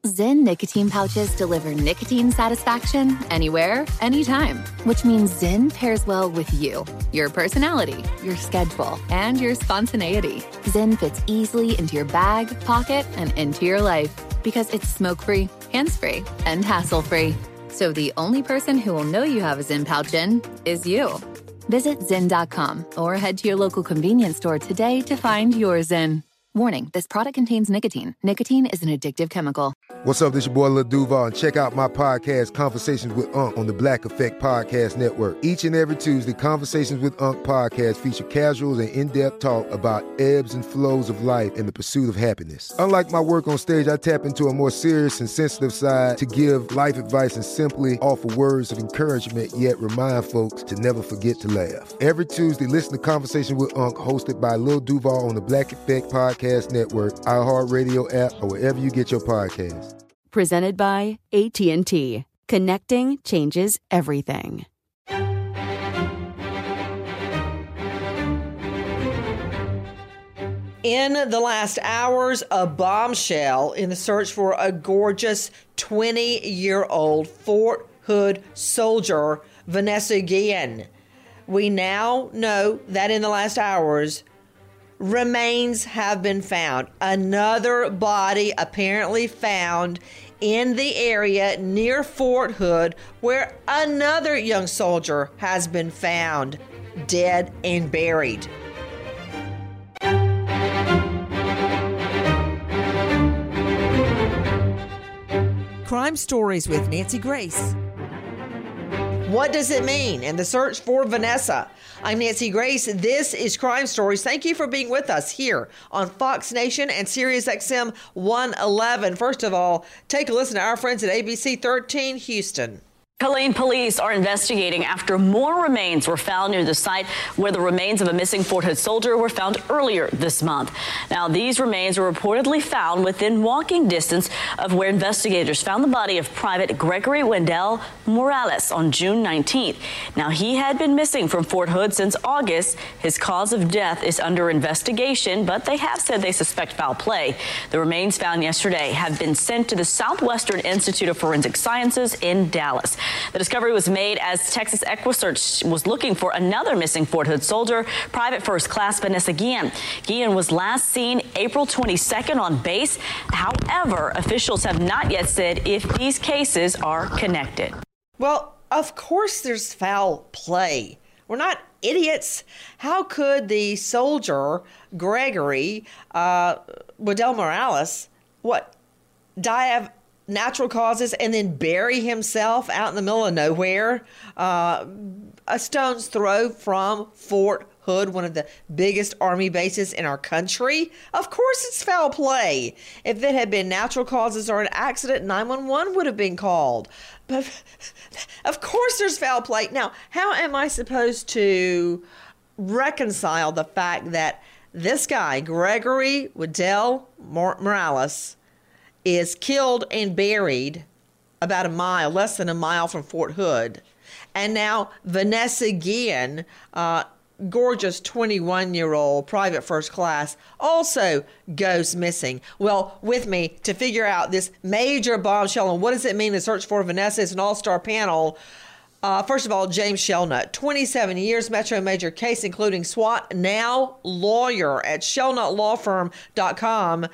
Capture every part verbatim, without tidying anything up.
Zyn nicotine pouches deliver nicotine satisfaction anywhere, anytime, which means Zyn pairs well with you, your personality, your schedule, and your spontaneity. Zyn fits easily into your bag, pocket, and into your life because it's smoke-free, hands-free, and hassle-free. So the only person who will know you have a Zyn pouch in is you. Visit Zyn dot com or head to your local convenience store today to find your Zyn. Warning, this product contains nicotine. Nicotine is an addictive chemical. What's up, this your boy Lil Duval, and check out my podcast, Conversations with Unc, on the Black Effect Podcast Network. Each and every Tuesday, Conversations with Unc podcast feature casuals and in-depth talk about ebbs and flows of life and the pursuit of happiness. Unlike my work on stage, I tap into a more serious and sensitive side to give life advice and simply offer words of encouragement, yet remind folks to never forget to laugh. Every Tuesday, listen to Conversation with Unc, hosted by Lil Duval on the Black Effect Podcast Network, iHeartRadio app, or wherever you get your podcasts. Presented by A T and T. Connecting changes everything. In the last hours, a bombshell in the search for a gorgeous twenty-year-old Fort Hood soldier, Vanessa Guillen. We now know that in the last hours, remains have been found. Another body apparently found in the area near Fort Hood, where another young soldier has been found dead and buried. Crime Stories with Nancy Grace. What does it mean in the search for Vanessa? I'm Nancy Grace. This is Crime Stories. Thank you for being with us here on Fox Nation and Sirius X M one eleven. First of all, take a listen to our friends at A B C thirteen Houston. Killeen police are investigating after more remains were found near the site where the remains of a missing Fort Hood soldier were found earlier this month. Now, these remains were reportedly found within walking distance of where investigators found the body of Private Gregory Wendell Morales on June nineteenth. Now, he had been missing from Fort Hood since August. His cause of death is under investigation, but they have said they suspect foul play. The remains found yesterday have been sent to the Southwestern Institute of Forensic Sciences in Dallas. The discovery was made as Texas EquiSearch was looking for another missing Fort Hood soldier, Private First Class Vanessa Guillen. Guillen was last seen April twenty-second on base. However, officials have not yet said if these cases are connected. Well, of course there's foul play. We're not idiots. How could the soldier, Gregory uh, Wendell Morales, what, die of natural causes and then bury himself out in the middle of nowhere, uh, a stone's throw from Fort Hood, one of the biggest army bases in our country? Of course it's foul play. If it had been natural causes or an accident, nine one one would have been called. But of course there's foul play. Now, how am I supposed to reconcile the fact that this guy, Gregory Wendell Morales, is killed and buried about a mile, less than a mile from Fort Hood. And now Vanessa Guillen, uh, gorgeous twenty-one-year-old Private First Class, also goes missing. Well, with me to figure out this major bombshell and what does it mean to search for Vanessa is an all-star panel. Uh, first of all, James Shelnut, twenty-seven years, Metro Major case, including SWAT, now lawyer at shelnut law firm dot com.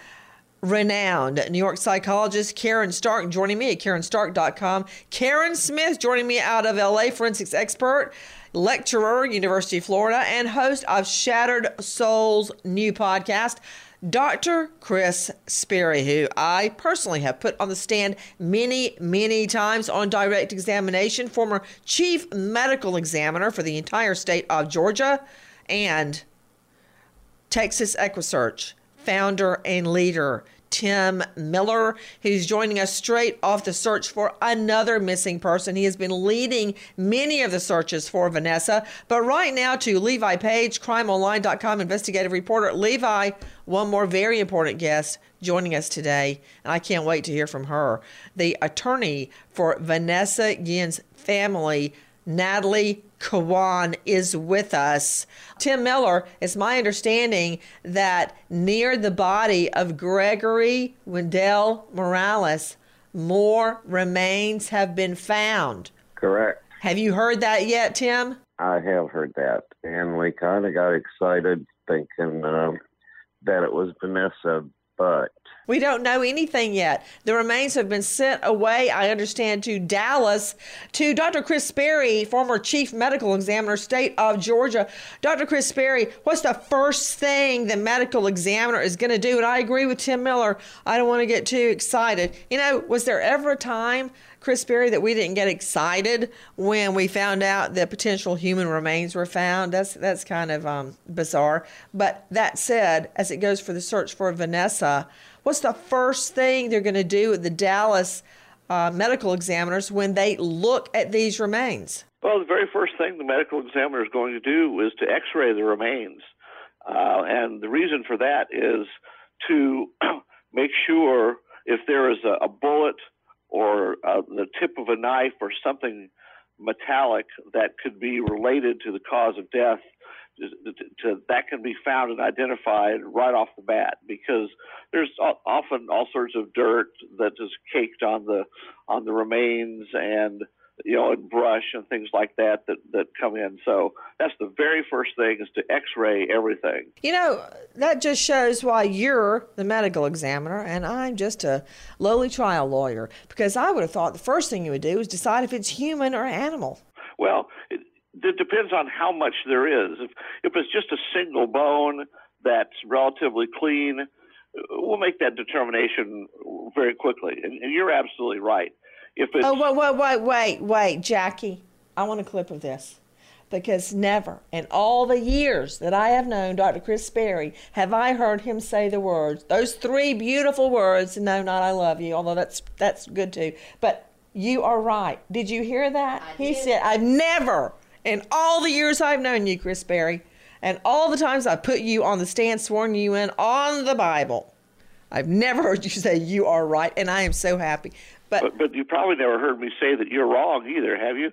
Renowned New York psychologist Karen Stark joining me at karen stark dot com. Karen Smith joining me out of L A, forensics expert, lecturer, University of Florida, and host of Shattered Souls new podcast, Doctor Chris Sperry, who I personally have put on the stand many, many times on direct examination, former chief medical examiner for the entire state of Georgia, and Texas EquiSearch founder and leader Tim Miller, who's joining us straight off the search for another missing person. He has been leading many of the searches for Vanessa. But right now to Levi Page, crime online dot com investigative reporter. Levi, one more very important guest joining us today, and I can't wait to hear from her. The attorney for Vanessa Guillen's family, Natalie Kawan is with us. Tim Miller, it's my understanding that near the body of Gregory Wendell Morales, more remains have been found. Correct. Have you heard that yet, Tim? I have heard that, and we kind of got excited thinking uh, that it was Vanessa, but we don't know anything yet. The remains have been sent away, I understand, to Dallas, to Doctor Chris Sperry, former chief medical examiner, state of Georgia. Doctor Chris Sperry, what's the first thing the medical examiner is going to do? And I agree with Tim Miller. I don't want to get too excited. You know, was there ever a time, Chris Sperry, that we didn't get excited when we found out that potential human remains were found? That's that's kind of um, bizarre. But that said, as it goes for the search for Vanessa, what's the first thing they're going to do at the Dallas uh, medical examiners when they look at these remains? Well, the very first thing the medical examiner is going to do is to x-ray the remains. Uh, and the reason for that is to make sure if there is a, a bullet or uh, the tip of a knife or something metallic that could be related to the cause of death, to, to, that can be found and identified right off the bat, because there's often all sorts of dirt that is caked on the on the remains, and you know, and brush and things like that that that come in. So that's the very first thing, is to x-ray everything. You know, that just shows why you're the medical examiner and I'm just a lowly trial lawyer, because I would have thought the first thing you would do is decide if it's human or animal. Well, it, it depends on how much there is. If, if it's just a single bone that's relatively clean, we'll make that determination very quickly. And, and you're absolutely right. If it's, oh, wait, wait, wait, wait, wait, Jackie. I want a clip of this, because never in all the years that I have known Doctor Chris Sperry have I heard him say the words, those three beautiful words, no, not I love you, although that's that's good too. But you are right. Did you hear that? I he did. said, I've never, in all the years I've known you, Chris Sperry, and all the times I put you on the stand, sworn you in on the Bible, I've never heard you say you are right, and I am so happy. But, but but you probably never heard me say that you're wrong either, have you?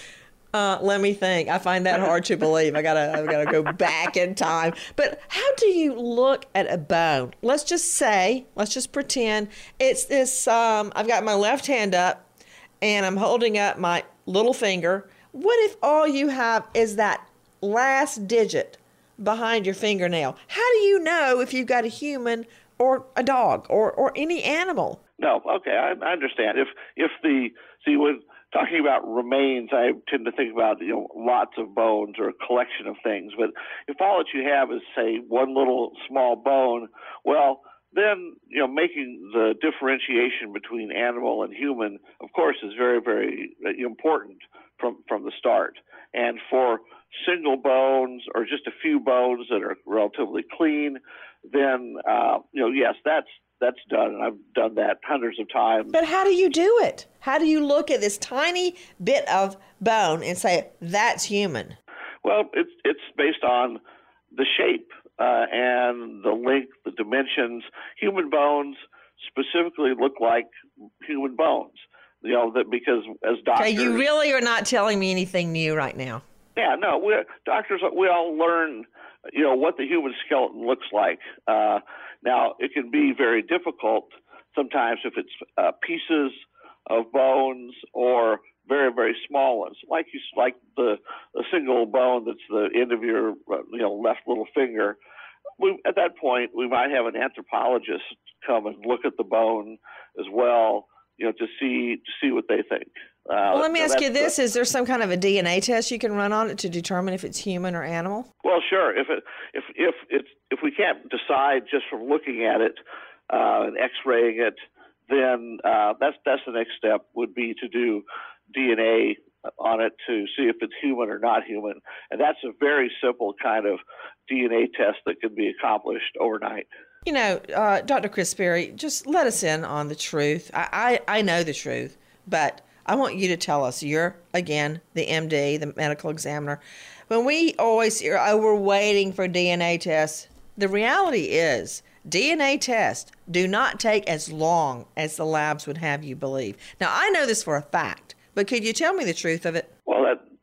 Uh, let me think. I find that hard to believe. I gotta I gotta go back in time. But how do you look at a bone? Let's just say, let's just pretend it's this. Um, I've got my left hand up, and I'm holding up my little finger. What if all you have is that last digit behind your fingernail? How do you know if you've got a human or a dog or or any animal? No, okay, I, I understand. If if the see when talking about remains, I tend to think about you know lots of bones or a collection of things. But if all that you have is say one little small bone, well, then you know making the differentiation between animal and human, of course, is very very important from from the start. And for single bones or just a few bones that are relatively clean, then uh, you know yes, that's. That's done, and I've done that hundreds of times. But how do you do it? How do you look at this tiny bit of bone and say, that's human? Well, it's it's based on the shape uh, and the length, the dimensions. Human bones specifically look like human bones, you know, that because as doctors... Okay, you really are not telling me anything new right now. Yeah, no, we're, doctors, we all learn, you know, what the human skeleton looks like. Uh, now, it can be very difficult sometimes if it's uh, pieces of bones or very, very small ones, like you, like the a single bone that's the end of your, you know, left little finger. We, at that point, we might have an anthropologist come and look at the bone as well, you know, to see to see what they think. Uh, well, let me ask you this. The, is there some kind of a D N A test you can run on it to determine if it's human or animal? Well, sure. If it, if if it's if we can't decide just from looking at it uh, and X-raying it, then uh, that's that's the next step would be to do D N A on it to see if it's human or not human. And that's a very simple kind of D N A test that can be accomplished overnight. You know, uh, Doctor Chris Sperry, just let us in on the truth. I, I, I know the truth, but I want you to tell us. You're, again, the M D, the medical examiner. When we always hear, oh, we're waiting for D N A tests, the reality is D N A tests do not take as long as the labs would have you believe. Now, I know this for a fact, but could you tell me the truth of it? Well, that,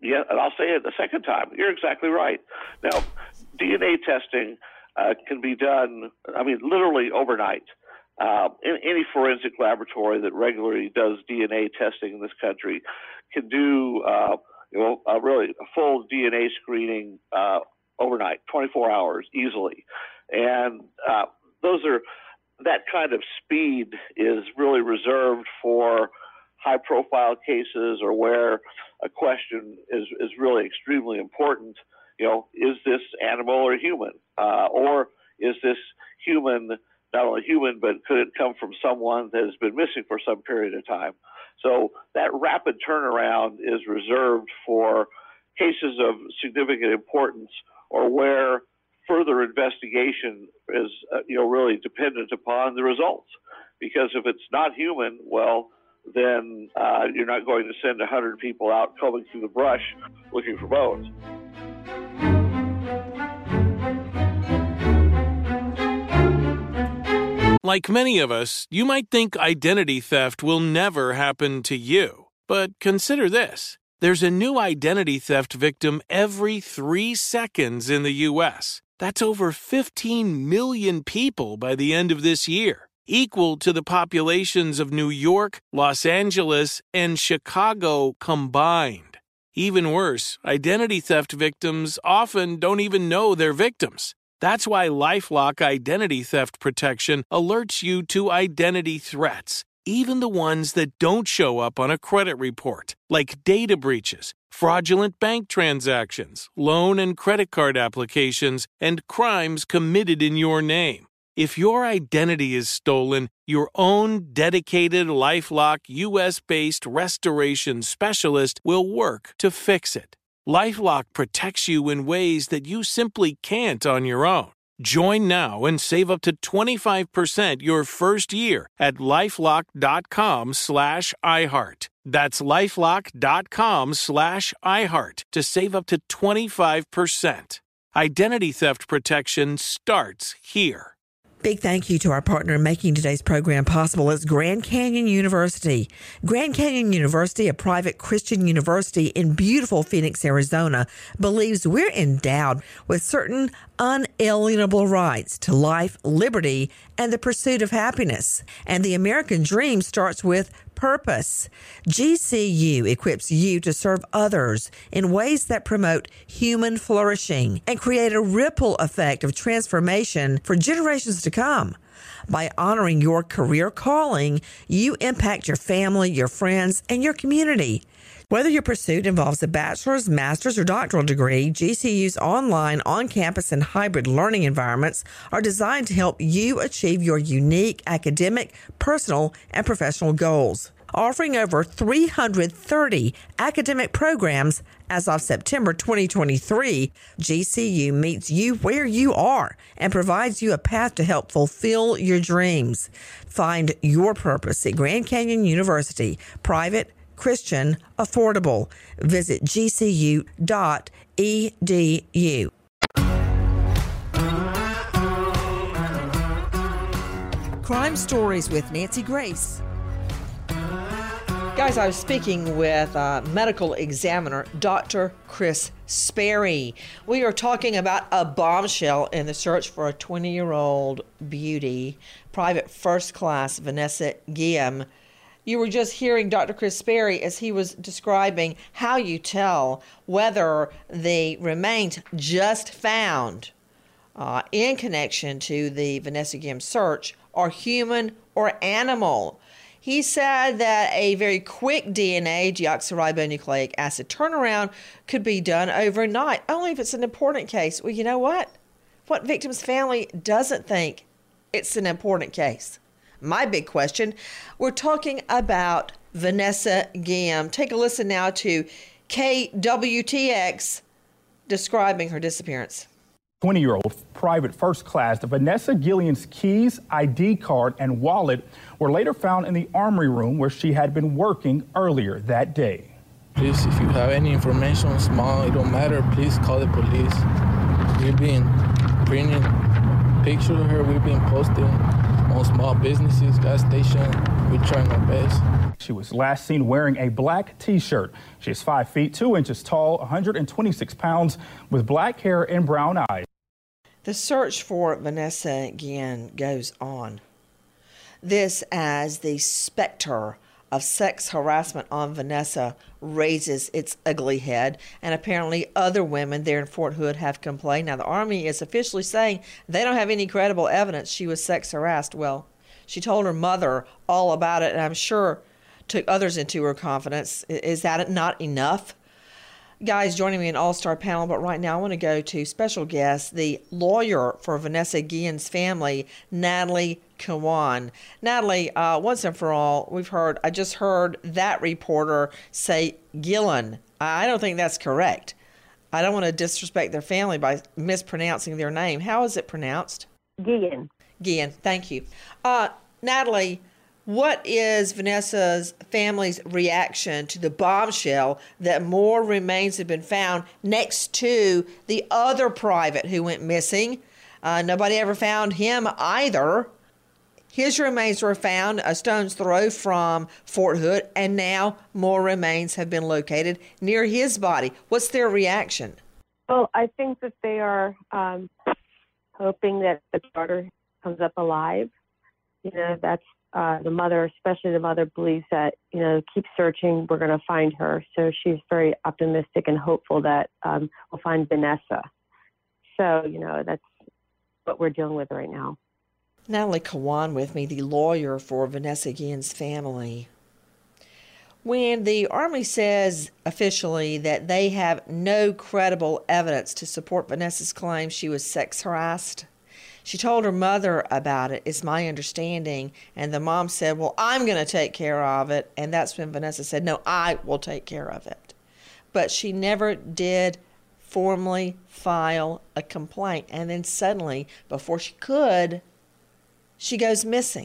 yeah, and I'll say it the second time. You're exactly right. Now, D N A testing uh, can be done, I mean, literally overnight. Uh, in any forensic laboratory that regularly does D N A testing in this country can do, uh, you know, a really a full D N A screening uh, overnight, twenty-four hours easily, and uh, those are that kind of speed is really reserved for high-profile cases or where a question is is really extremely important. You know, is this animal or human, uh, or is this human? Not only human, but could it come from someone that has been missing for some period of time? So that rapid turnaround is reserved for cases of significant importance or where further investigation is, uh, you know, really dependent upon the results. Because if it's not human, well, then uh, you're not going to send one hundred people out combing through the brush looking for bones. Like many of us, you might think identity theft will never happen to you. But consider this. There's a new identity theft victim every three seconds in the U S. That's over fifteen million people by the end of this year, equal to the populations of New York, Los Angeles, and Chicago combined. Even worse, identity theft victims often don't even know they're victims. That's why LifeLock Identity Theft Protection alerts you to identity threats, even the ones that don't show up on a credit report, like data breaches, fraudulent bank transactions, loan and credit card applications, and crimes committed in your name. If your identity is stolen, your own dedicated LifeLock U S-based restoration specialist will work to fix it. LifeLock protects you in ways that you simply can't on your own. Join now and save up to twenty-five percent your first year at LifeLock.com slash iHeart. That's LifeLock.com slash iHeart to save up to twenty-five percent. Identity theft protection starts here. Big thank you to our partner in making today's program possible is Grand Canyon University. Grand Canyon University, a private Christian university in beautiful Phoenix, Arizona, believes we're endowed with certain unalienable rights to life, liberty, and the pursuit of happiness. And the American dream starts with purpose. G C U equips you to serve others in ways that promote human flourishing and create a ripple effect of transformation for generations to come. By honoring your career calling, you impact your family, your friends, and your community. Whether your pursuit involves a bachelor's, master's, or doctoral degree, G C U's online, on-campus, and hybrid learning environments are designed to help you achieve your unique academic, personal, and professional goals. Offering over three hundred thirty academic programs as of September twenty twenty-three, G C U meets you where you are and provides you a path to help fulfill your dreams. Find your purpose at Grand Canyon University, private, Christian, affordable. Visit G C U dot E D U. Crime Stories with Nancy Grace. Guys, I was speaking with uh, medical examiner Doctor Chris Sperry. We are talking about a bombshell in the search for a twenty-year-old beauty, private first class Vanessa Guillem. You were just hearing Doctor Chris Sperry as he was describing how you tell whether the remains just found uh, in connection to the Vanessa Guillem search are human or animal. He said that a very quick D N A, deoxyribonucleic acid turnaround, could be done overnight, only if it's an important case. Well, you know what? What victim's family doesn't think it's an important case? My big question, we're talking about Vanessa Guillem. Take a listen now to K W T X describing her disappearance. twenty-year-old private first class Vanessa Guillem's keys, I D card, and wallet were later found in the armory room where she had been working earlier that day. Please, if you have any information, small, it don't matter, please call the police. We've been printing pictures of her, we've been posting on small businesses, gas station, we're trying our best. She was last seen wearing a black T-shirt. She is five feet, two inches tall, one hundred twenty-six pounds, with black hair and brown eyes. The search for Vanessa Guillen goes on. This as the specter of sex harassment on Vanessa raises its ugly head, and apparently other women there in Fort Hood have complained. Now, the Army is officially saying they don't have any credible evidence she was sex harassed. Well, she told her mother all about it, and I'm sure took others into her confidence. Is that not enough? Guys, joining me in All-Star panel, but right now I want to go to special guest, the lawyer for Vanessa Guillen's family, Natalie Kwan. Natalie, uh, once and for all, we've heard, I just heard that reporter say Guillen. I don't think that's correct. I don't want to disrespect their family by mispronouncing their name. How is it pronounced? Guillen. Guillen, thank you. Uh, Natalie, what is Vanessa's family's reaction to the bombshell that more remains have been found next to the other private who went missing? Uh, nobody ever found him either. His remains were found a stone's throw from Fort Hood, and now more remains have been located near his body. What's their reaction? Well, I think that they are um, hoping that the daughter comes up alive. You know, that's Uh, the mother, especially the mother, believes that, you know, keep searching, we're going to find her. So she's very optimistic and hopeful that um, we'll find Vanessa. So, you know, that's what we're dealing with right now. Natalie Kwan with me, the lawyer for Vanessa Guillen's family. When the Army says officially that they have no credible evidence to support Vanessa's claim she was sex harassed, she told her mother about it, is my understanding, and the mom said, well, I'm going to take care of it, and that's when Vanessa said, no, I will take care of it. But she never did formally file a complaint, and then suddenly, before she could, she goes missing.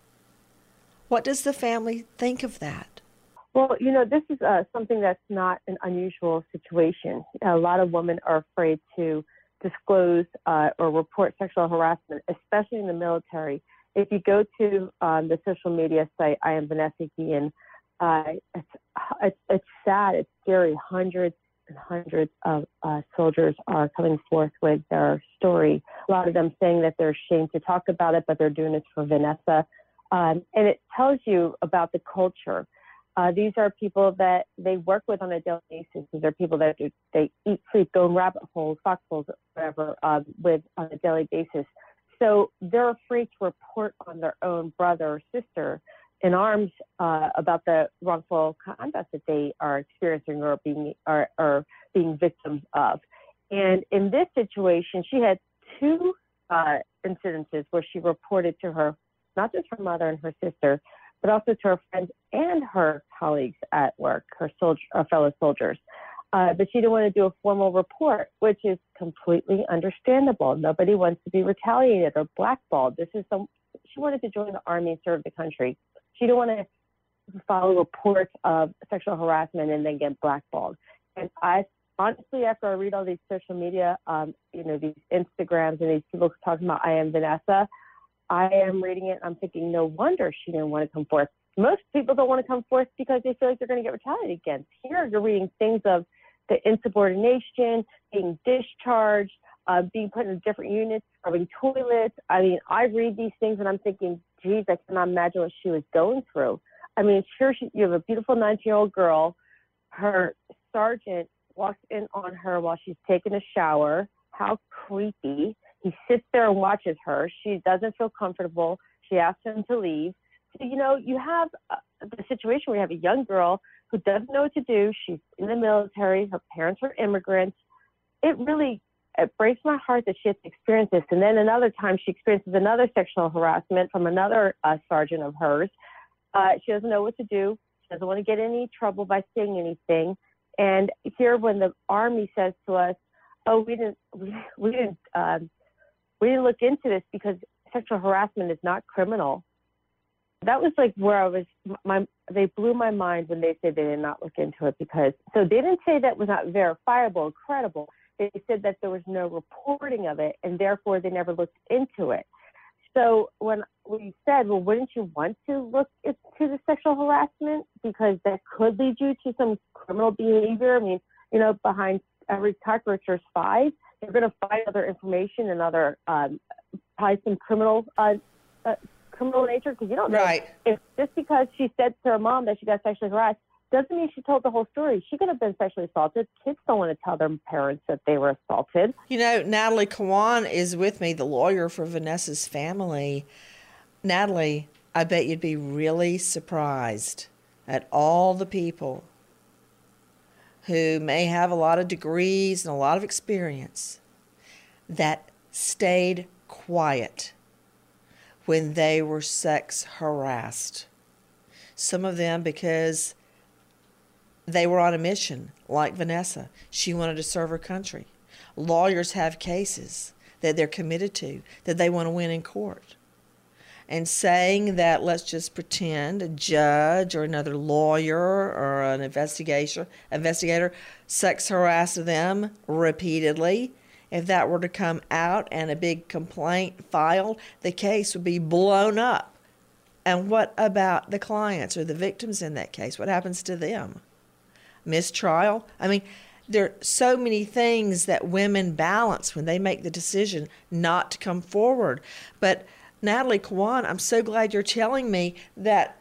What does the family think of that? Well, you know, this is uh, something that's not an unusual situation. A lot of women are afraid to disclose uh, or report sexual harassment, especially in the military. If you go to um, the social media site, I am Vanessa Guillen, uh, it's, it's, it's sad, it's scary. Hundreds and hundreds of uh, soldiers are coming forth with their story. A lot of them saying that they're ashamed to talk about it, but they're doing this for Vanessa. Um, and it tells you about the culture. Uh, these are people that they work with on a daily basis. These are people that do, they eat, sleep, go in rabbit holes, foxholes, whatever, um, with on a daily basis. So they're afraid to report on their own brother or sister in arms uh, about the wrongful conduct that they are experiencing or being or, or being victims of. And in this situation, she had two uh, incidences where she reported to her, not just her mother and her sister, but also to her friends and her colleagues at work, her soldier, her fellow soldiers. Uh, but she didn't want to do a formal report, which is completely understandable. Nobody wants to be retaliated or blackballed. This is some. She wanted to join the Army and serve the country. She didn't want to follow reports of sexual harassment and then get blackballed. And I honestly, after I read all these social media, um, you know, these Instagrams and these people talking about I am Vanessa, I am reading it. I'm thinking, no wonder she didn't want to come forth. Most people don't want to come forth because they feel like they're going to get retaliated against. Here, you're reading things of the insubordination, being discharged, uh, being put in different units, scrubbing toilets. I mean, I read these things and I'm thinking, geez, I cannot imagine what she was going through. I mean, here she, you have a beautiful nineteen-year-old girl. Her sergeant walks in on her while she's taking a shower. How creepy. He sits there and watches her. She doesn't feel comfortable. She asks him to leave. So, you know, you have uh, the situation where you have a young girl who doesn't know what to do. She's in the military. Her parents are immigrants. It really it breaks my heart that she has to experience this. And then another time she experiences another sexual harassment from another uh, sergeant of hers. Uh, she doesn't know what to do. She doesn't want to get in any trouble by saying anything. And here when the Army says to us, oh, we didn't, we, we didn't, um, we didn't look into this because sexual harassment is not criminal. That was like where I was, my, they blew my mind when they said they did not look into it because, so they didn't say that was not verifiable or credible. They said that there was no reporting of it and therefore they never looked into it. So when we said, well, wouldn't you want to look into the sexual harassment because that could lead you to some criminal behavior? I mean, you know, behind every cockroach there's five. You're going to find other information and other um, probably some criminal uh, uh, criminal nature because you don't know right. if just because she said to her mom that she got sexually harassed doesn't mean she told the whole story. She could have been sexually assaulted. Kids don't want to tell their parents that they were assaulted. You know, Natalie Kawan is with me, the lawyer for Vanessa's family. Natalie, I bet you'd be really surprised at all the people who may have a lot of degrees and a lot of experience that stayed quiet when they were sex harassed. Some of them because they were on a mission, like Vanessa. She wanted to serve her country. Lawyers have cases that they're committed to, that they want to win in court. And saying that, let's just pretend a judge or another lawyer or an investigator, investigator sex harassed them repeatedly, if that were to come out and a big complaint filed, the case would be blown up. And what about the clients or the victims in that case? What happens to them? Mistrial? I mean, there are so many things that women balance when they make the decision not to come forward. But Natalie Kawan, I'm so glad you're telling me that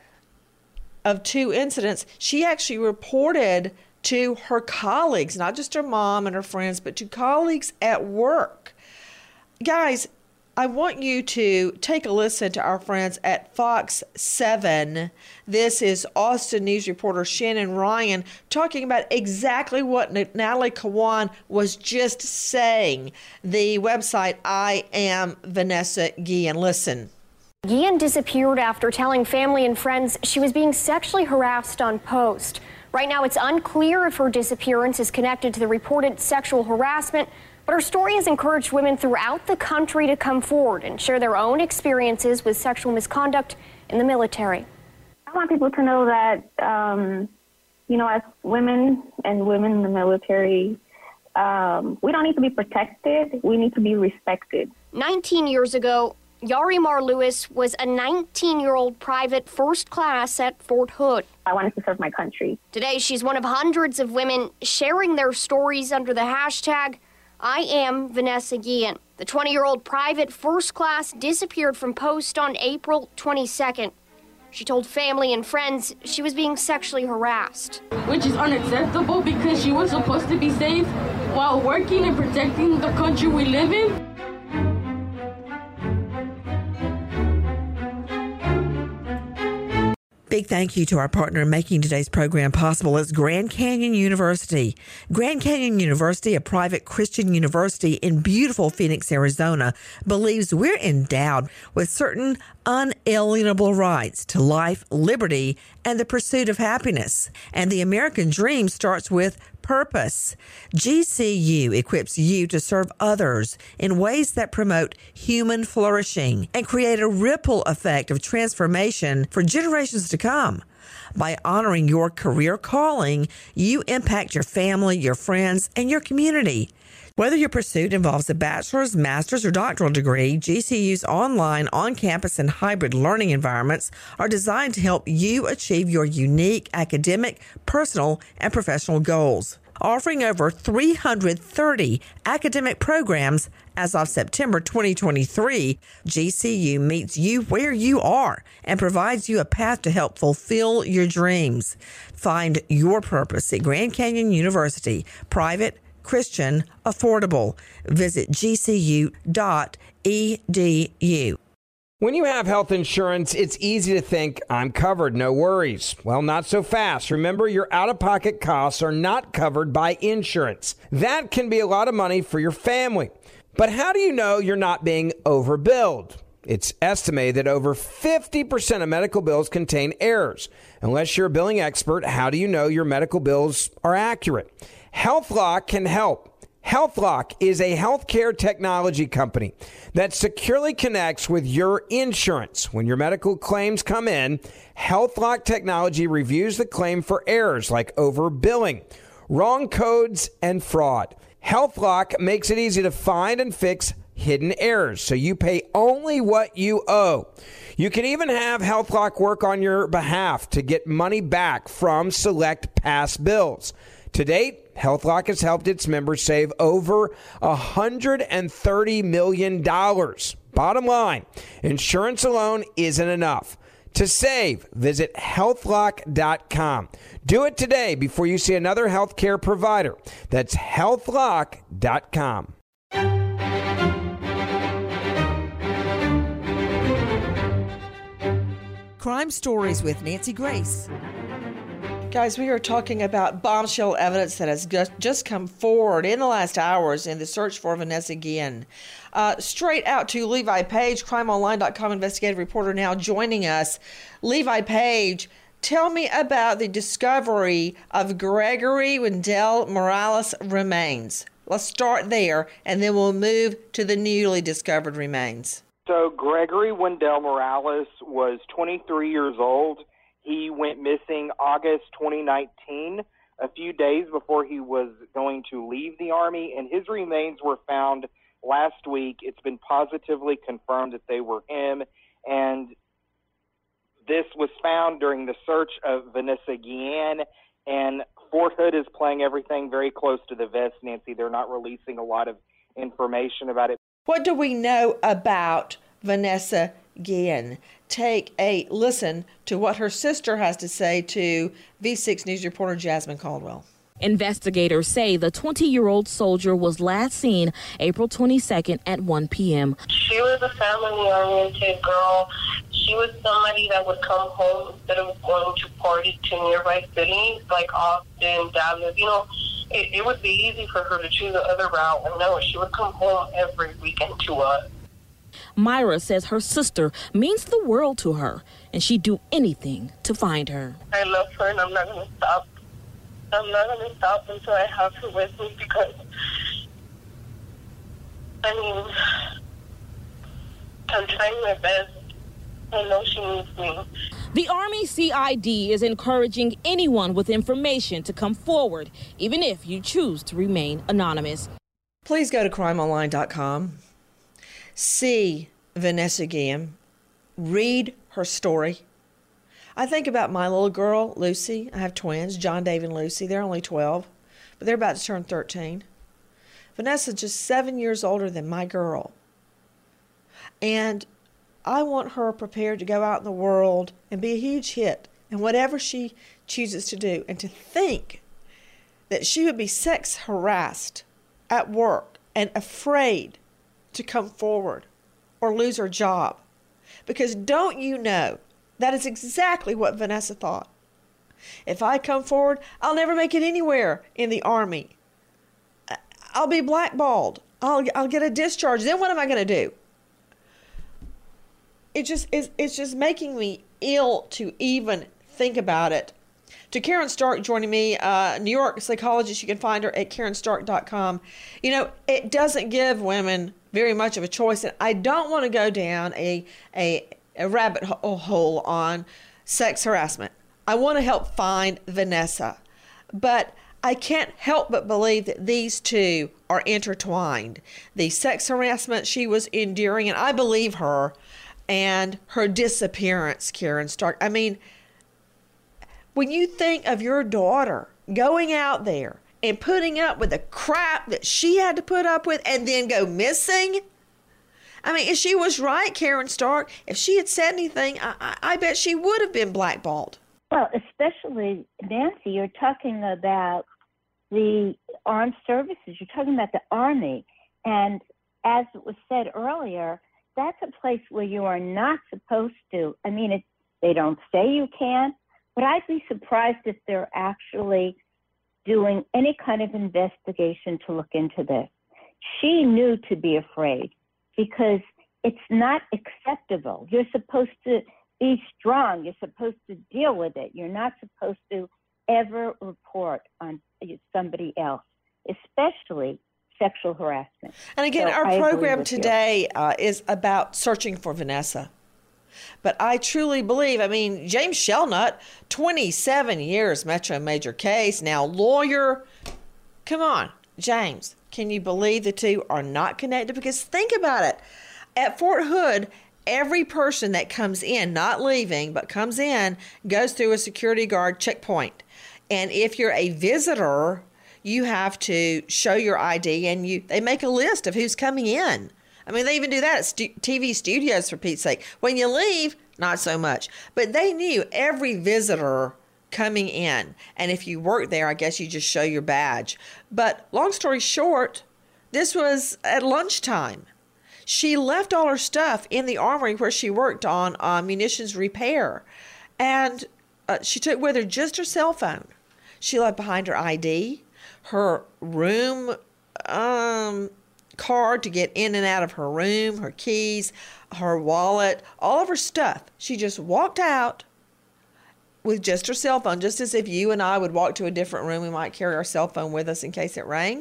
of two incidents, she actually reported to her colleagues, not just her mom and her friends, but to colleagues at work. Guys, I want you to take a listen to our friends at Fox seven. This is Austin News reporter Shannon Ryan talking about exactly what Natalie Kawan was just saying. The website, I Am Vanessa Guillen. Listen. Guillen disappeared after telling family and friends she was being sexually harassed on post. Right now, it's unclear if her disappearance is connected to the reported sexual harassment, but her story has encouraged women throughout the country to come forward and share their own experiences with sexual misconduct in the military. I want people to know that, um, you know, as women and women in the military, um, we don't need to be protected. We need to be respected. nineteen years ago, Yarimar Lewis was a nineteen-year-old private first class at Fort Hood. I wanted to serve my country. Today, she's one of hundreds of women sharing their stories under the hashtag I Am Vanessa Guillen. The twenty-year-old private first class disappeared from post on April twenty-second. She told family and friends she was being sexually harassed. Which is unacceptable because she was supposed to be safe while working and protecting the country we live in. Big thank you to our partner in making today's program possible is Grand Canyon University. Grand Canyon University, a private Christian university in beautiful Phoenix, Arizona, believes we're endowed with certain unalienable rights to life, liberty, and the pursuit of happiness. And the American dream starts with purpose. G C U equips you to serve others in ways that promote human flourishing and create a ripple effect of transformation for generations to come. By honoring your career calling, you impact your family, your friends, and your community. Whether your pursuit involves a bachelor's, master's, or doctoral degree, G C U's online, on-campus, and hybrid learning environments are designed to help you achieve your unique academic, personal, and professional goals. Offering over three hundred thirty academic programs as of September twenty twenty-three, G C U meets you where you are and provides you a path to help fulfill your dreams. Find your purpose at Grand Canyon University, private, Christian, affordable. Visit G C U dot E D U. When you have health insurance, it's easy to think, I'm covered, no worries. Well, not so fast. Remember, your out-of-pocket costs are not covered by insurance. That can be a lot of money for your family. But how do you know you're not being overbilled? It's estimated that over fifty percent of medical bills contain errors. Unless you're a billing expert, how do you know your medical bills are accurate? HealthLock can help. HealthLock is a healthcare technology company that securely connects with your insurance. When your medical claims come in, HealthLock technology reviews the claim for errors like overbilling, wrong codes, and fraud. HealthLock makes it easy to find and fix hidden errors, so you pay only what you owe. You can even have HealthLock work on your behalf to get money back from select past bills. To date, HealthLock has helped its members save over one hundred thirty million dollars. Bottom line, insurance alone isn't enough. To save, visit health lock dot com. Do it today before you see another healthcare provider. That's health lock dot com. Crime Stories with Nancy Grace. Guys, we are talking about bombshell evidence that has just come forward in the last hours in the search for Vanessa Guillen. Uh, straight out to Levi Page, crime online dot com investigative reporter, now joining us. Levi Page, tell me about the discovery of Gregory Wendell Morales remains. Let's start there, and then we'll move to the newly discovered remains. So Gregory Wendell Morales was twenty-three years old. He went missing August twenty nineteen, a few days before he was going to leave the Army, and his remains were found last week. It's been positively confirmed that they were him, and this was found during the search of Vanessa Guillen, and Fort Hood is playing everything very close to the vest, Nancy. They're not releasing a lot of information about it. What do we know about Vanessa Guillen? Take a listen to what her sister has to say to V six News reporter Jasmine Caldwell. Investigators say the twenty-year-old soldier was last seen April twenty-second at one p.m. She was a family-oriented girl. She was somebody that would come home instead of going to party to nearby cities like Austin, Dallas. You know, it, it would be easy for her to choose the other route. And no, she would come home every weekend to us. Myra says her sister means the world to her, and she'd do anything to find her. I love her, and I'm not going to stop. I'm not going to stop until I have her with me because, I mean, I'm trying my best. I know she needs me. The Army C I D is encouraging anyone with information to come forward, even if you choose to remain anonymous. Please go to crime online dot com. See Vanessa Guillen, read her story. I think about my little girl, Lucy. I have twins, John, Dave, and Lucy. They're only twelve, but they're about to turn thirteen. Vanessa's just seven years older than my girl. And I want her prepared to go out in the world and be a huge hit in whatever she chooses to do. And to think that she would be sex harassed at work and afraid to come forward or lose her job. Because don't you know, that is exactly what Vanessa thought. If I come forward, I'll never make it anywhere in the Army. I'll be blackballed. I'll, I'll get a discharge. Then what am I going to do? It just is, it's just making me ill to even think about it. To Karen Stark joining me, uh, New York psychologist. You can find her at karen stark dot com. You know, it doesn't give women very much of a choice, and I don't want to go down a a, a rabbit hole on sex harassment. I want to help find Vanessa, but I can't help but believe that these two are intertwined. The sex harassment she was enduring, and I believe her, and her disappearance, Karen Stark. I mean, when you think of your daughter going out there and putting up with the crap that she had to put up with and then go missing, I mean, if she was right, Karen Stark, if she had said anything, I, I, I bet she would have been blackballed. Well, especially, Nancy, you're talking about the armed services. You're talking about the Army. And as it was said earlier, that's a place where you are not supposed to. I mean, it, they don't say you can't, but I'd be surprised if they're actually doing any kind of investigation to look into this. She knew to be afraid because it's not acceptable. You're supposed to be strong. You're supposed to deal with it. You're not supposed to ever report on somebody else, especially sexual harassment. And again, so our I program today uh, is about searching for Vanessa. But I truly believe, I mean, James Shelnut, twenty-seven years, Metro Major case, now lawyer. Come on. James, can you believe the two are not connected? Because think about it. At Fort Hood, every person that comes in, not leaving, but comes in, goes through a security guard checkpoint. And if you're a visitor, you have to show your I D, and you they make a list of who's coming in. I mean, they even do that at stu- T V studios, for Pete's sake. When you leave, not so much. But they knew every visitor coming in. And if you work there, I guess you just show your badge. But long story short, this was at lunchtime. She left all her stuff in the armory where she worked on uh, munitions repair. And uh, she took with her just her cell phone. She left behind her I D, her room um, card to get in and out of her room, her keys, her wallet, all of her stuff. She just walked out with just her cell phone, just as if you and I would walk to a different room. We might carry our cell phone with us in case it rang.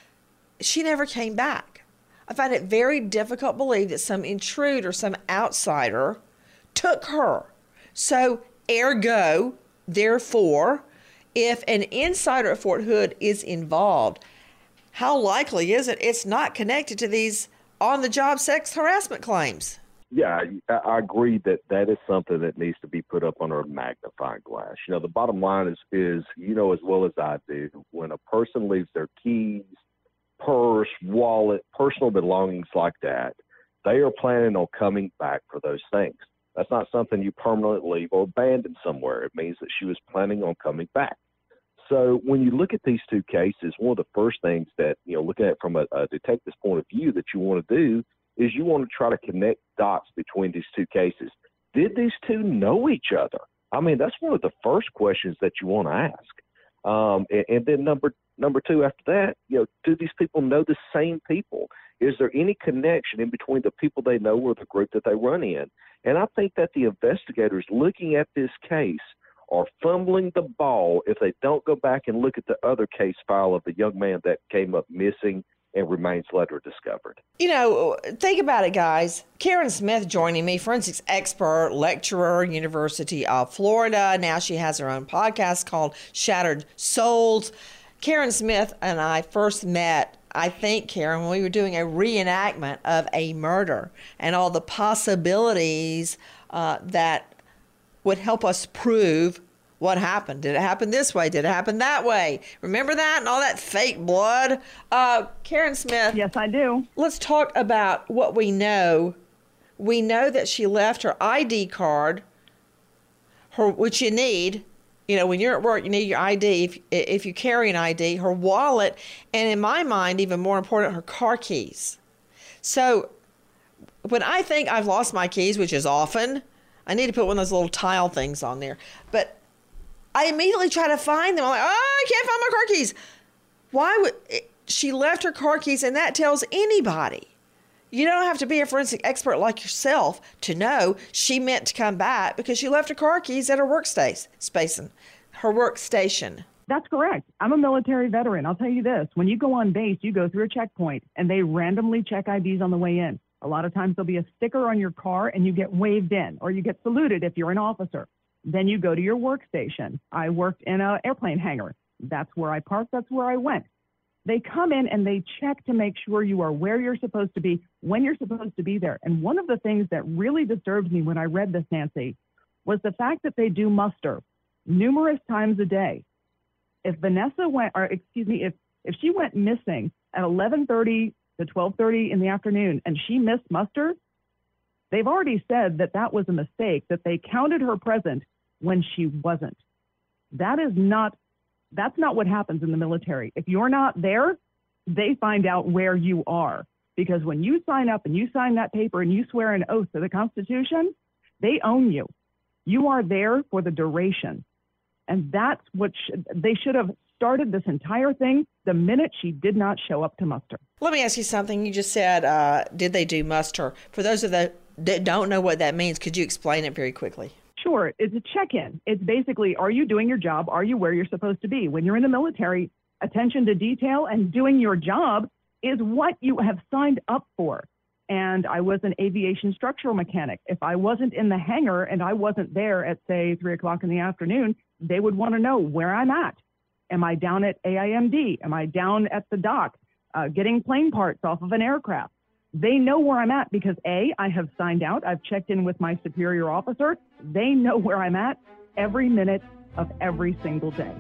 She never came back. I find it very difficult to believe that some intruder, some outsider, took her. So, ergo, therefore, if an insider at Fort Hood is involved, how likely is it it's not connected to these on-the-job sex harassment claims? Yeah, I, I agree that that is something that needs to be put up under a magnifying glass. You know, the bottom line is, is you know as well as I do, when a person leaves their keys, purse, wallet, personal belongings like that, they are planning on coming back for those things. That's not something you permanently leave or abandon somewhere. It means that she was planning on coming back. So when you look at these two cases, one of the first things that, you know, looking at it from a, a detective's point of view that you want to do is you want to try to connect dots between these two cases. Did these two know each other? I mean, that's one of the first questions that you want to ask. Um, and, and then number number two after that, you know, do these people know the same people? Is there any connection in between the people they know or the group that they run in? And I think that the investigators looking at this case are fumbling the ball if they don't go back and look at the other case file of the young man that came up missing and remains later discovered. You know, think about it, guys. Karen Smith joining me, forensics expert, lecturer, University of Florida. Now she has her own podcast called Shattered Souls. Karen Smith and I first met, I think, Karen, when we were doing a reenactment of a murder and all the possibilities uh, that would help us prove what happened. Did it happen this way? Did it happen that way? Remember that and all that fake blood? Uh, Karen Smith. Yes, I do. Let's talk about what we know. We know that she left her I D card, her which you need. You know, when you're at work, you need your I D. If, if you carry an I D, her wallet, and in my mind, even more important, her car keys. So when I think I've lost my keys, which is often, I need to put one of those little tile things on there. But I immediately try to find them. I'm like, oh, I can't find my car keys. Why would she left her car keys? And that tells anybody. You don't have to be a forensic expert like yourself to know she meant to come back because she left her car keys at her workstation. Her workstation. That's correct. I'm a military veteran. I'll tell you this. When you go on base, you go through a checkpoint and they randomly check I Ds on the way in. A lot of times there'll be a sticker on your car and you get waved in or you get saluted if you're an officer. Then you go to your workstation. I worked in an airplane hangar. That's where I parked. That's where I went. They come in and they check to make sure you are where you're supposed to be, when you're supposed to be there. And one of the things that really disturbed me when I read this, Nancy, was the fact that they do muster numerous times a day. If Vanessa went, or excuse me, if, if she went missing at eleven thirty to twelve thirty in the afternoon and she missed muster, they've already said that that was a mistake, that they counted her present when she wasn't. That is not, that's not what happens in the military. If you're not there, they find out where you are. Because when you sign up and you sign that paper and you swear an oath to the Constitution, they own you. You are there for the duration. And that's what sh- they should have started this entire thing the minute she did not show up to muster. Let me ask you something. You just said, uh, did they do muster? For those of the that don't know what that means, could you explain it very quickly? Sure. It's a check-in. It's basically, are you doing your job? Are you where you're supposed to be? When you're in the military, attention to detail and doing your job is what you have signed up for. And I was an aviation structural mechanic. If I wasn't in the hangar and I wasn't there at, say, three o'clock in the afternoon, they would want to know where I'm at. Am I down at A I M D? Am I down at the dock uh, getting plane parts off of an aircraft? They know where I'm at because A, I have signed out. I've checked in with my superior officer. They know where I'm at every minute of every single day.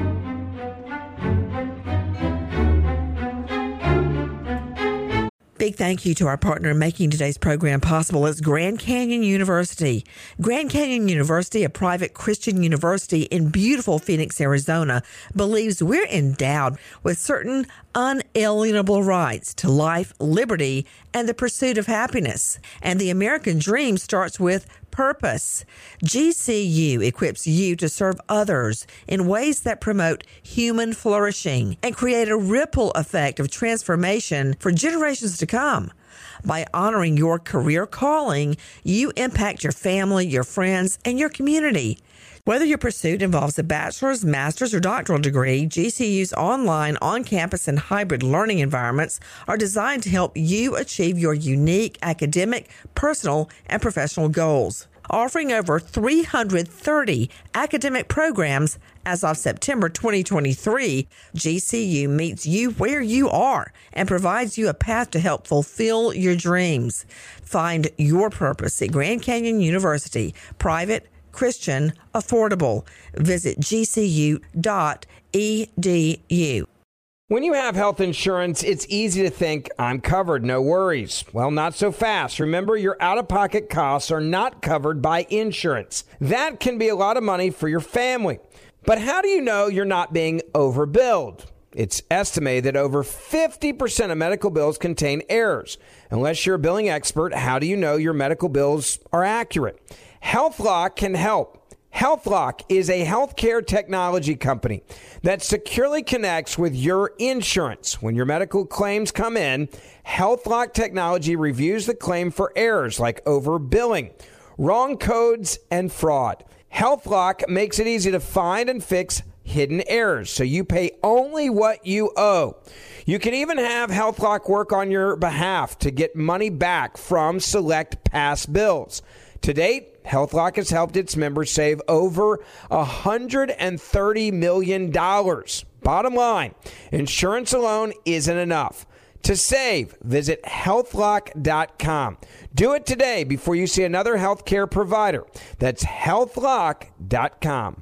Big thank you to our partner in making today's program possible. It's Grand Canyon University. Grand Canyon University, a private Christian university in beautiful Phoenix, Arizona, believes we're endowed with certain unalienable rights to life, liberty, and the pursuit of happiness. And the American dream starts with purpose. G C U equips you to serve others in ways that promote human flourishing and create a ripple effect of transformation for generations to come. By honoring your career calling, you impact your family, your friends, and your community. Whether your pursuit involves a bachelor's, master's, or doctoral degree, G C U's online, on-campus, and hybrid learning environments are designed to help you achieve your unique academic, personal, and professional goals. Offering over three hundred thirty academic programs as of September twenty twenty-three, G C U meets you where you are and provides you a path to help fulfill your dreams. Find your purpose at Grand Canyon University, private, Christian, affordable. Visit G C U dot E D U. When you have health insurance, it's easy to think, I'm covered, no worries. Well, not so fast. Remember, your out-of-pocket costs are not covered by insurance. That can be a lot of money for your family. But how do you know you're not being overbilled? It's estimated that over fifty percent of medical bills contain errors. Unless you're a billing expert, how do you know your medical bills are accurate? HealthLock can help. HealthLock is a healthcare technology company that securely connects with your insurance. When your medical claims come in, HealthLock technology reviews the claim for errors like overbilling, wrong codes, and fraud. HealthLock makes it easy to find and fix hidden errors, so you pay only what you owe. You can even have HealthLock work on your behalf to get money back from select past bills. To date, HealthLock has helped its members save over one hundred thirty million dollars. Bottom line, insurance alone isn't enough. To save, visit health lock dot com. Do it today before you see another healthcare provider. That's health lock dot com.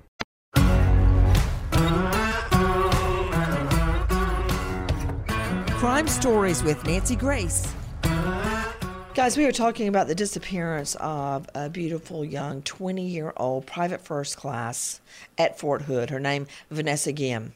Crime Stories with Nancy Grace. Guys, we were talking about the disappearance of a beautiful young twenty-year-old private first class at Fort Hood. Her name, Vanessa Guillen.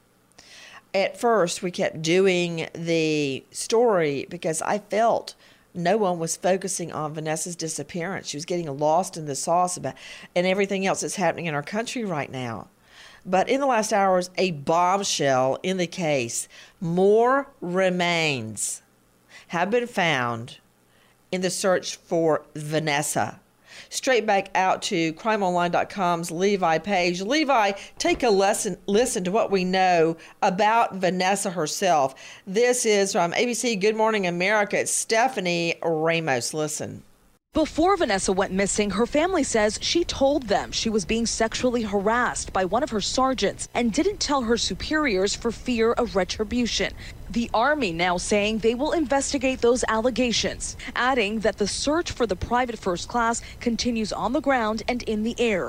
At first, we kept doing the story because I felt no one was focusing on Vanessa's disappearance. She was getting lost in the sauce about and everything else that's happening in our country right now. But in the last hours, a bombshell in the case. More remains have been found in the search for Vanessa. Straight back out to crime online dot com's Levi Page. Levi, take a lesson, listen to what we know about Vanessa herself. This is from A B C Good Morning America. It's Stephanie Ramos. Listen. Before Vanessa went missing, her family says she told them she was being sexually harassed by one of her sergeants and didn't tell her superiors for fear of retribution. The Army now saying they will investigate those allegations, adding that the search for the private first class continues on the ground and in the air.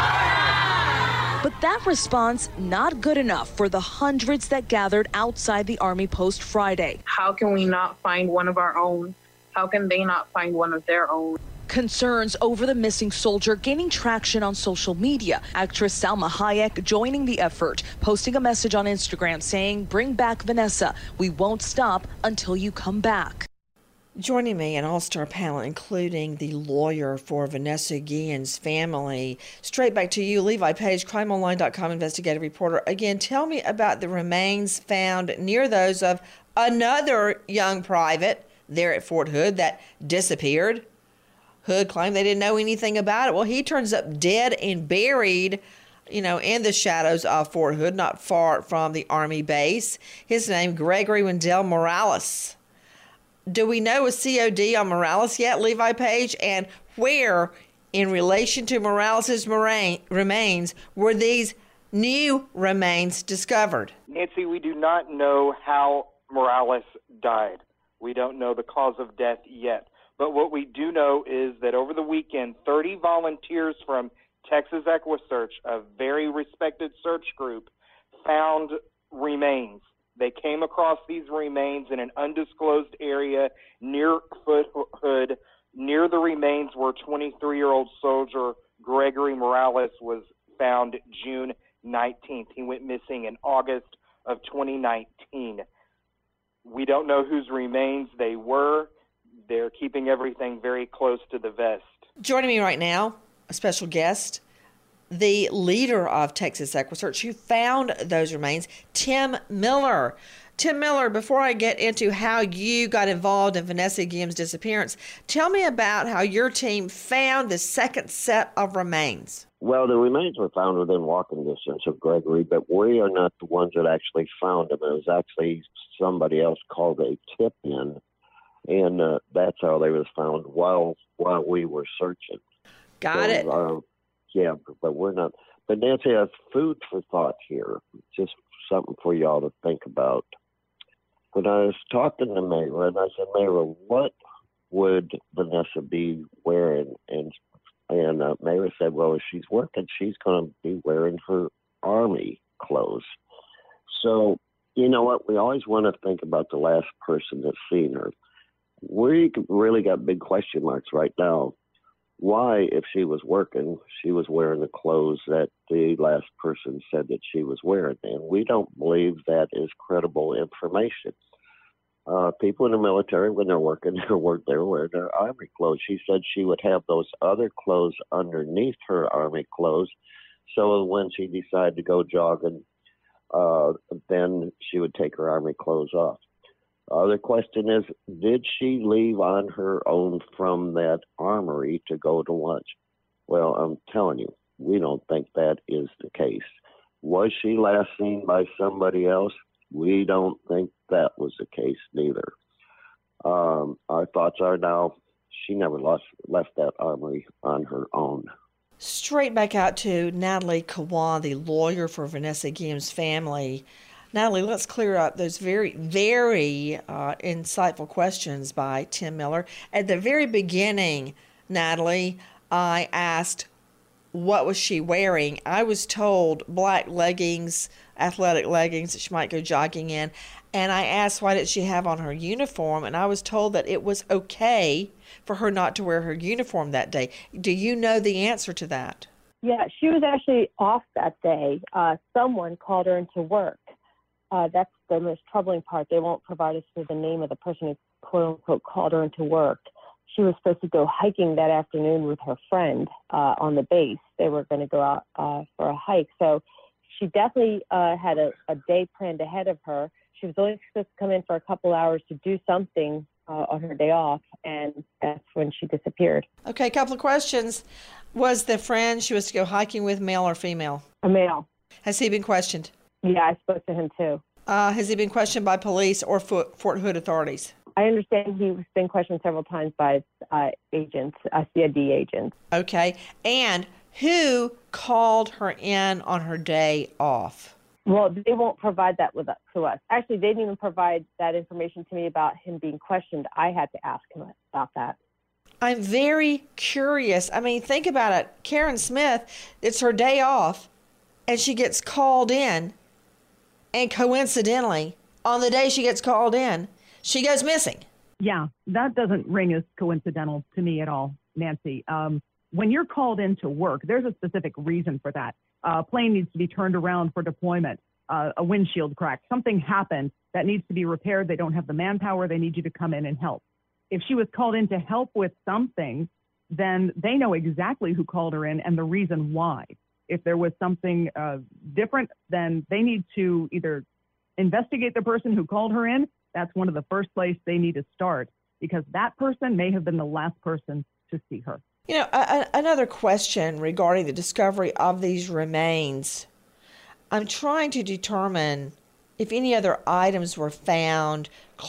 But that response not good enough for the hundreds that gathered outside the Army post Friday. How can we not find one of our own? How can they not find one of their own? Concerns over the missing soldier gaining traction on social media. Actress Salma Hayek joining the effort, posting a message on Instagram saying, "Bring back Vanessa. We won't stop until you come back." Joining me, an all-star panel, including the lawyer for Vanessa Guillen's family. Straight back to you, Levi Page, crime online dot com investigative reporter. Again, tell me about the remains found near those of another young private there at Fort Hood that disappeared. Hood claimed they didn't know anything about it. Well, he turns up dead and buried, you know, in the shadows of Fort Hood, not far from the Army base. His name, Gregory Wendell Morales. Do we know a C O D on Morales yet, Levi Page? And where, in relation to Morales' remains, were these new remains discovered. Nancy, we do not know how Morales died. We don't know the cause of death yet. But what we do know is that over the weekend, thirty volunteers from Texas EquiSearch, a very respected search group, found remains. They came across these remains in an undisclosed area near Foot Hood. Near the remains where twenty-three-year-old soldier Gregory Morales was found June nineteenth. He went missing in August of twenty nineteen. We don't know whose remains they were. They're keeping everything very close to the vest. Joining me right now, a special guest, the leader of Texas EquiSearch who found those remains, Tim Miller. Tim Miller, before I get into how you got involved in Vanessa Guillen's disappearance, tell me about how your team found the second set of remains. Well, the remains were found within walking distance of Gregory, but we are not the ones that actually found them. It was actually somebody else called a tip-in, and uh, that's how they was found while while we were searching. Got so, it. Uh, yeah, but we're not. But Nancy has food for thought here. Just something for y'all to think about. When I was talking to Mayra, and I said, Mayra, what would Vanessa be wearing? And and uh, Mayra said, well, if she's working, she's going to be wearing her Army clothes. So, you know what? We always want to think about the last person that's seen her. We really got big question marks right now. Why, if she was working, she was wearing the clothes that the last person said that she was wearing? And we don't believe that is credible information. Uh, people in the military, when they're working, they're, work, they're wearing their Army clothes. She said she would have those other clothes underneath her Army clothes. So when she decided to go jogging, uh, then she would take her Army clothes off. Other question is, did she leave on her own from that armory to go to lunch? Well, I'm telling you, we don't think that is the case. Was she last seen by somebody else? We don't think that was the case neither. Um, our thoughts are now she never lost, left that armory on her own. Straight back out to Natalie Kawan, the lawyer for Vanessa Guillen's family. Natalie, let's clear up those very, very uh, insightful questions by Tim Miller. At the very beginning, Natalie, I asked, what was she wearing? I was told black leggings, athletic leggings that she might go jogging in. And I asked, why did she have on her uniform? And I was told that it was okay for her not to wear her uniform that day. Do you know the answer to that? Yeah, she was actually off that day. Uh, someone called her into work. Uh, that's the most troubling part. They won't provide us with the name of the person who, quote unquote, called her into work. She was supposed to go hiking that afternoon with her friend uh, on the base. They were going to go out uh, for a hike. So she definitely uh, had a, a day planned ahead of her. She was only supposed to come in for a couple hours to do something uh, on her day off, and that's when she disappeared. Okay, a couple of questions. Was the friend she was to go hiking with male or female? A male. Has he been questioned? Yeah, I spoke to him too. Uh, has he been questioned by police or Fort Hood authorities? I understand he's been questioned several times by uh, agents, uh, C I D agents. Okay. And who called her in on her day off? Well, they won't provide that with us, to us. Actually, they didn't even provide that information to me about him being questioned. I had to ask him about that. I'm very curious. I mean, think about it. Karen Smith, it's her day off, and she gets called in. And coincidentally, on the day she gets called in, she goes missing. Yeah, that doesn't ring as coincidental to me at all, Nancy. Um, when you're called into work, there's a specific reason for that. Uh, a plane needs to be turned around for deployment. Uh, a windshield cracked. Something happened that needs to be repaired. They don't have the manpower. They need you to come in and help. If she was called in to help with something, then they know exactly who called her in and the reason why. If there was something uh, different, then they need to either investigate the person who called her in. That's one of the first place they need to start, because that person may have been the last person to see her. You know, a- a- another question regarding the discovery of these remains. I'm trying to determine if any other items were found,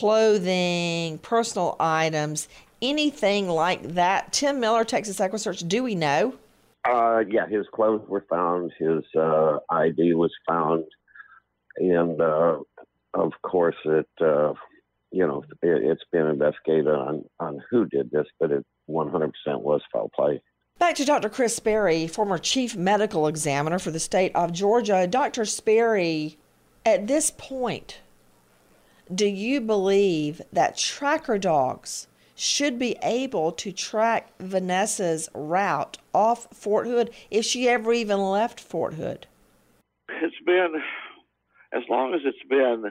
clothing, personal items, anything like that. Tim Miller, Texas EquiSearch, do we know? Uh, yeah, his clothes were found. His uh, I D was found. And, uh, of course, it, uh, you know, it, it's been investigated on, on who did this, but it one hundred percent was foul play. Back to Doctor Chris Sperry, former chief medical examiner for the state of Georgia. Doctor Sperry, at this point, do you believe that tracker dogs should be able to track Vanessa's route off Fort Hood if she ever even left Fort Hood? It's been, as long as it's been,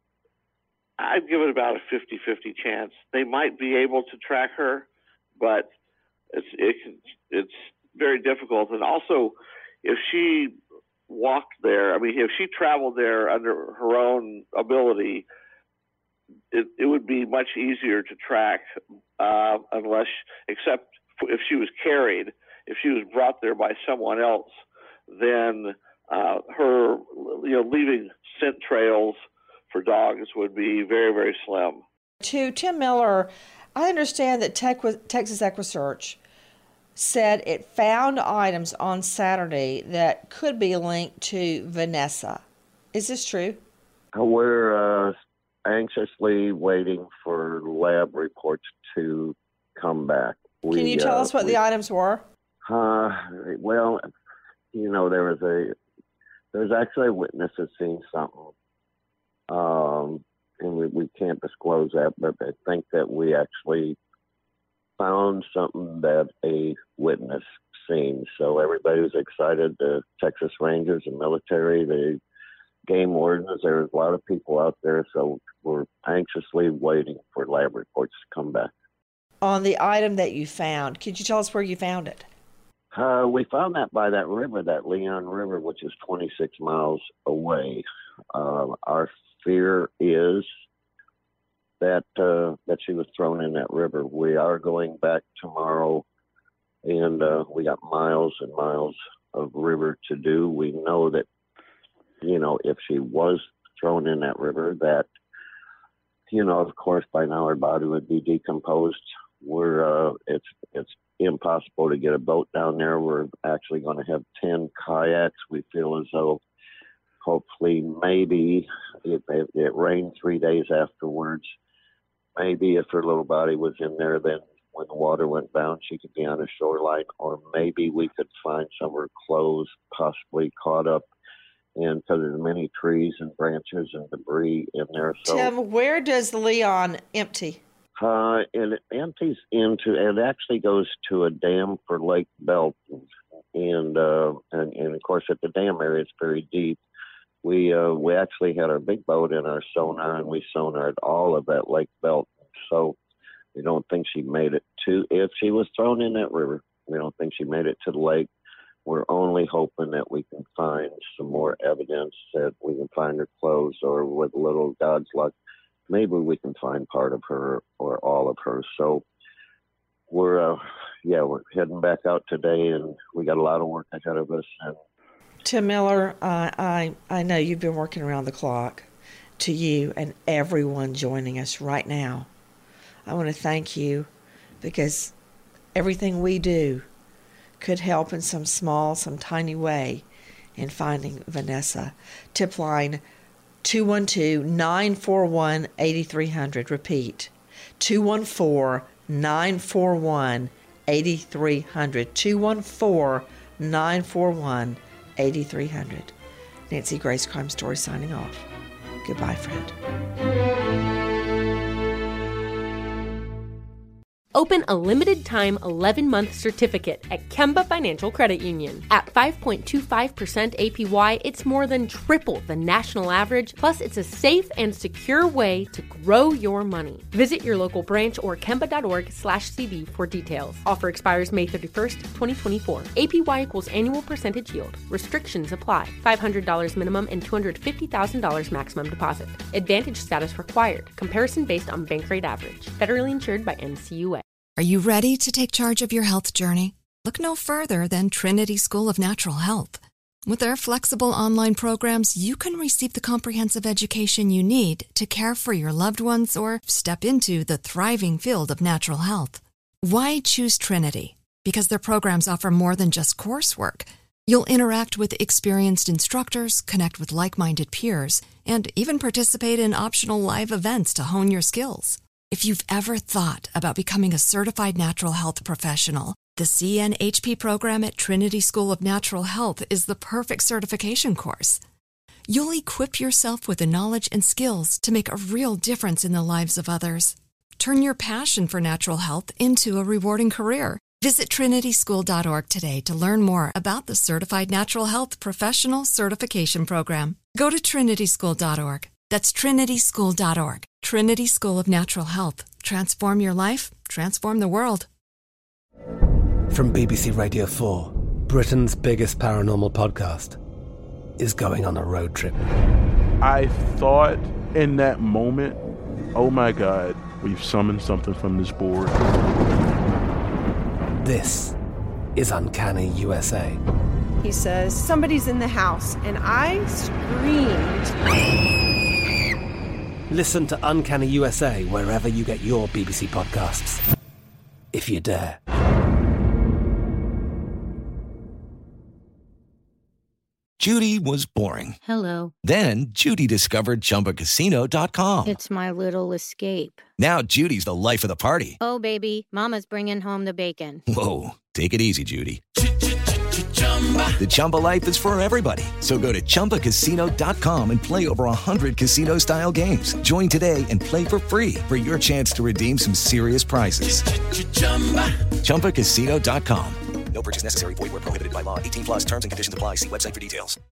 I'd give it about a fifty-fifty chance. They might be able to track her, but it's it, it's very difficult. And also, if she walked there, I mean, if she traveled there under her own ability, it, it would be much easier to track, uh, unless, except if she was carried. If she was brought there by someone else, then uh, her, you know, leaving scent trails for dogs would be very, very slim. To Tim Miller, I understand that Tech, Texas EquuSearch said it found items on Saturday that could be linked to Vanessa. Is this true? We're uh, anxiously waiting for lab reports to come back. We, Can you tell uh, us what we, the items were? Uh, well, you know, there was a, there's actually a witness that's seen something. Um, and we, we can't disclose that, but I think that we actually found something that a witness seen. So everybody was excited, the Texas Rangers and military, the game wardens, there's a lot of people out there, so we're anxiously waiting for lab reports to come back. On the item that you found, could you tell us where you found it? Uh, we found that by that river, that Leon River, which is twenty-six miles away. Uh, our fear is that uh, that she was thrown in that river. We are going back tomorrow, and uh, we got miles and miles of river to do. We know that, you know, if she was thrown in that river, that, you know, of course, by now her body would be decomposed. We're uh, it's it's impossible to get a boat down there. We're actually going to have ten kayaks. We feel as though hopefully maybe it, it, it rained three days afterwards. Maybe if her little body was in there, then when the water went down, she could be on the shoreline, or maybe we could find some of her clothes possibly caught up in, because there's many trees and branches and debris in there. So, Tim, where does Leon empty? Uh, it empties into, it actually goes to a dam for Lake Belton. And, uh, and, and of course, at the dam area, it's very deep. We, uh, we actually had our big boat in our sonar, and we sonared all of that Lake Belton. So we don't think she made it to, if she was thrown in that river, we don't think she made it to the lake. We're only hoping that we can find some more evidence, that we can find her clothes, or with a little God's luck, maybe we can find part of her or all of her. So we're, uh, yeah, we're heading back out today, and we got a lot of work ahead of us. And Tim Miller, uh, I, I know you've been working around the clock. To you and everyone joining us right now, I want to thank you, because everything we do could help in some small, some tiny way in finding Vanessa. Tip line two one two, nine four one, eight three zero zero. Repeat, two one four, nine four one, eight three zero zero. two one four, nine four one, eight three zero zero. Nancy Grace, Crime Story, signing off. Goodbye, friend. Open a limited-time eleven-month certificate at Kemba Financial Credit Union. At five point two five percent A P Y, it's more than triple the national average, plus it's a safe and secure way to grow your money. Visit your local branch or kemba.org slash CD for details. Offer expires May thirty-first, twenty twenty-four. A P Y equals annual percentage yield. Restrictions apply. five hundred dollars minimum and two hundred fifty thousand dollars maximum deposit. Advantage status required. Comparison based on bank rate average. Federally insured by N C U A. Are you ready to take charge of your health journey? Look no further than Trinity School of Natural Health. With their flexible online programs, you can receive the comprehensive education you need to care for your loved ones or step into the thriving field of natural health. Why choose Trinity? because their programs offer more than just coursework. You'll interact with experienced instructors, connect with like-minded peers, and even participate in optional live events to hone your skills. If you've ever thought about becoming a certified natural health professional, the C N H P program at Trinity School of Natural Health is the perfect certification course. You'll equip yourself with the knowledge and skills to make a real difference in the lives of others. Turn your passion for natural health into a rewarding career. Visit trinity school dot org today to learn more about the Certified Natural Health Professional Certification Program. Go to trinity school dot org. That's trinity school dot org. Trinity School of Natural Health. Transform your life, transform the world. From B B C Radio four, Britain's biggest paranormal podcast is going on a road trip. I thought in that moment, oh my God, we've summoned something from this board. This is Uncanny U S A. He says, somebody's in the house, and I screamed. Listen to Uncanny U S A wherever you get your B B C podcasts, if you dare. Judy was boring. Hello. Then Judy discovered Chumba Casino dot com. It's my little escape. Now Judy's the life of the party. Oh, baby, mama's bringing home the bacon. Whoa, take it easy, Judy. The Chumba life is for everybody. So go to Chumba Casino dot com and play over one hundred casino-style games. Join today and play for free for your chance to redeem some serious prizes. Chumba Casino dot com. No purchase necessary. Void where prohibited by law. eighteen plus terms and conditions apply. See website for details.